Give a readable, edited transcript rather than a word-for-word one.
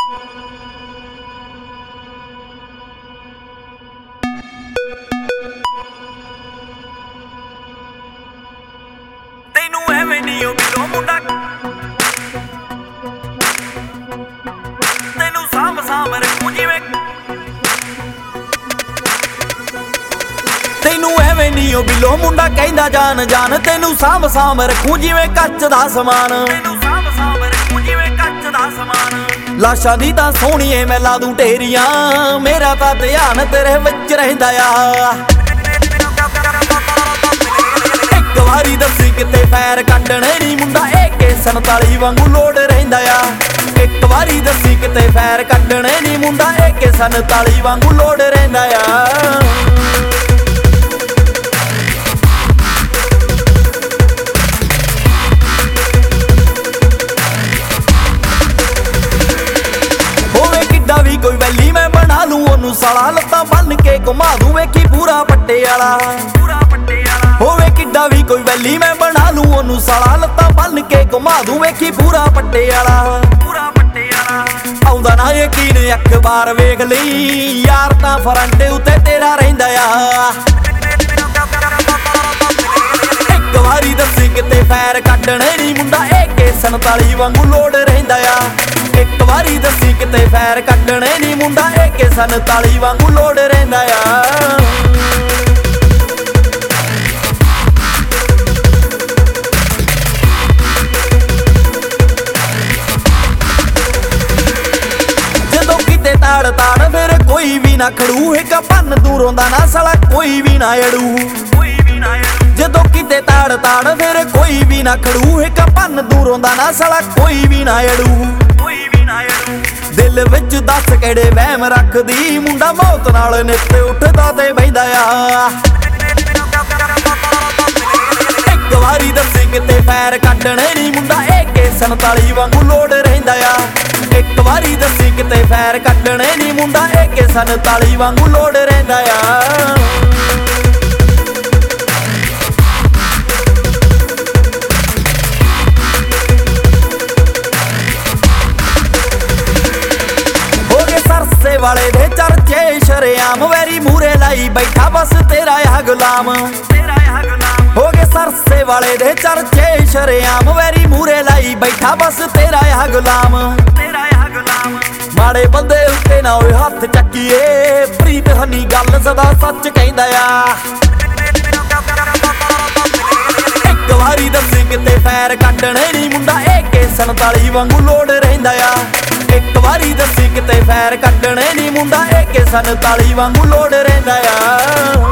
ਤੈਨੂੰ ਐਵੇਂ ਨਹੀਂ ਉਹ ਬਿਲੋ ਮੁੰਡਾ ਤੈਨੂੰ ਸਾਂਭ ਸਾਂਭ ਰੱਖੂ ਜਿਵੇਂ ਤੈਨੂੰ ਐਵੇਂ ਨਹੀਂ ਉਹ ਬਿਲੋ ਮੁੰਡਾ ਕਹਿੰਦਾ ਜਾਨ ਜਾਨ ਤੈਨੂੰ ਸਾਂਭ ਸਾਂਭ ਰੱਖੂ ਜਿਵੇਂ ਕੱਚ ਦਾ ਸਮਾਨ ਤੈਨੂੰ ਸਾਂਭ ਸਾਂਭ ਰੱਖੂ ਜਿਵੇਂ ਕੱਚ ਦਾ ਸਮਾਨ ਲਾਸ਼ਾਂ ਦੀ ਤਾਂ ਸੋਹਣੀਏ ਮੈਂ ਲਾ ਦੂੰ ਢੇਰੀਆਂ ਮੇਰਾ ਤਾਂ ਧਿਆਨ ਤੇਰੇ ਵਿੱਚ ਰਹਿੰਦਾ ਆ ਇੱਕ ਵਾਰੀ ਦੱਸੀ ਕਿਤੇ ਫੈਰ ਕੱਢਣੇ ਨੀ ਮੁੰਡਾ AK-47 ਵਾਂਗੂ ਲੋਡ ਰਹਿੰਦਾ ਆ ਇੱਕ ਵਾਰੀ ਦੱਸੀ ਕਿਤੇ ਫੈਰ ਕੱਢਣੇ ਨੀ ਮੁੰਡਾ AK-47 ਵਾਂਗੂ ਲੋਡ ਰਹਿੰਦਾ ਆ ਵੀ ਕੋਈ ਵੈਲੀ ਮੈਂ ਬਣਾ ਲੂੰ ਉਹਨੂੰ ਸਾਲਾ ਲੱਤਾਂ ਬੰਨ ਕੇ ਘੁਮਾ ਦੂੰ ਵੇਖੀ ਪੂਰਾ ਪੱਟੇ ਵਾਲਾ ਹੋਵੇ ਕਿੱਡਾ ਵੀ ਕੋਈ ਵੈਲੀ ਮੈਂ ਬਣਾ ਲੂੰ ਉਹਨੂੰ ਸਾਲਾ ਲੱਤਾਂ ਬੰਨ ਕੇ ਘੁਮਾ ਦੂੰ ਵੇਖੀ ਪੂਰਾ ਪੱਟੇ ਵਾਲਾ ਆਉਂਦਾ ਨਾ ਯਕੀਨ ਅਖਬਾਰ ਵੇਖ ਲਈ ਯਾਰ ਤਾਂ ਫਰੰਟ ਉੱਤੇ ਤੇਰਾ ਰਹਿੰਦਾ ਆ ਇੱਕ ਵਾਰੀ ਦੱਸੀ ਕਿਤੇ ਫੈਰ ਕੱਢਣੇ ਨੀ ਮੁੰਡਾ AK-47 ਵਾਂਗੂ ਲੋਡ ਰਹਿੰਦਾ ਆ ਇੱਕ ਵਾਰੀ ਦੱਸੀ ਕਿਤੇ ਫੈਰ ਕੱਢਣੇ ਨੀ ਮੁੰਡਾ AK-47 ਵਾਂਗੂ ਲੋਡ ਰਹਿੰਦਾ ਆ ਜਦੋਂ ਕਿਤੇ ਤਾੜ ਤਾੜ ਫਿਰ ਕੋਈ ਵੀ ਨਾ ਖੜੂ ਇੱਕ ਭੰਨ ਦੂਰੋਂ ਦਾ ਨਾ ਸਾਲਾ ਕੋਈ ਵੀ ਨਾ ਅੜੂ ਜਦੋਂ ਕਿਤੇ ਤਾੜ ਤਾੜ ਫਿਰ ਕੋਈ ਵੀ ਨਾ ਖੜੂ ਇੱਕ ਭੰਨ ਦੂਰੋਂ ਦਾ ਨਾ ਸਾਲਾ ਕੋਈ ਵੀ ਨਾ ਅੜੂ ਦਿਲ ਵਿੱਚ ਦੱਸ ਕਿਹੜੇ ਵਹਿਮ ਰੱਖਦੀ ਮੁੰਡਾ ਮੌਤ ਨਾਲ ਨਿੱਤ ਉੱਠਦਾ ਤੇ ਬਹਿੰਦਾ ਆ ਇੱਕ ਵਾਰੀ ਦੱਸੀ ਕਿਤੇ ਫੈਰ ਕੱਢਣੇ ਨੀ ਮੁੰਡਾ AK-47 ਵਾਂਗੂ ਲੋਡ ਰਹਿੰਦਾ ਆ ਇੱਕ ਵਾਰੀ ਦੱਸੀ ਕਿਤੇ ਫੈਰ ਕੱਢਣੇ ਨੀ ਮੁੰਡਾ AK-47 ਵਾਂਗੂ ਲੋਡ ਰਹਿੰਦਾ ਆ ਵਾਲੇ ਦੇ ਚਰਚੇ ਸ਼ਰਿਆਮ ਵੈਰੀ ਮੂਰੇ ਲਾਈ ਬੈਠਾ ਬਸ ਤੇਰਾ ਆ ਗੁਲਾਮ ਹੋ ਗਏ ਸਰਸੇ ਵਾਲੇ ਦੇ ਚਰਚੇ ਸ਼ਰਿਆਮ ਵੈਰੀ ਮੂਰੇ ਲਾਈ ਬੈਠਾ ਬਸ ਤੇਰਾ ਆ ਗੁਲਾਮ ਮਾੜੇ ਬੰਦੇ ਉੱਤੇ ਨਾ ਓਏ ਹੱਥ ਚੱਕੀਏ ਪ੍ਰੀਤ ਹਨੀ ਗੱਲ ਸਦਾ ਸੱਚ ਕਹਿੰਦਾ ਆ ਇੱਕ ਵਾਰੀ ਦੱਸੀ ਕਿਤੇ ਫੈਰ ਕੱਢਣੇ ਨੀ ਮੁੰਡਾ AK-47 ਵਾਂਗੂ ਲੋਡ ਰਹਿੰਦਾ ਆ ਇੱਕ ਵਾਰੀ ਦੱਸੀ ਕਿਤੇ ਫੈਰ ਕੱਢਣੇ ਨੀ ਮੁੰਡਾ AK-47 ਵਾਂਗੂ ਲੋਡ ਰਹਿੰਦਾ ਆ